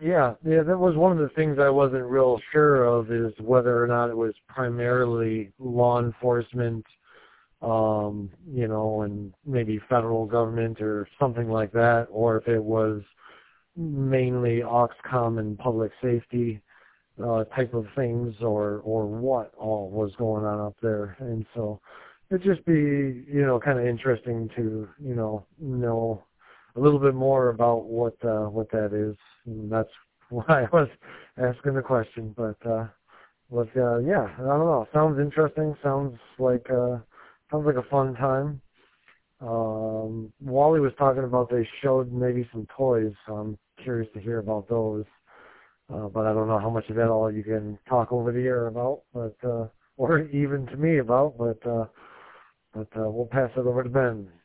yeah, that was one of the things I wasn't real sure of, is whether or not it was primarily law enforcement, and maybe federal government or something like that, or if it was mainly Oxcom and public safety type of things, or what all was going on up there. And so it'd just be, kind of interesting to, know a little bit more about what that is. And that's why I was asking the question. But yeah, I don't know. Sounds interesting. Sounds like a fun time. Wally was talking about they showed maybe some toys, so I'm curious to hear about those. But I don't know how much of that all you can talk over the air about, or even to me about. But we'll pass it over to Ben.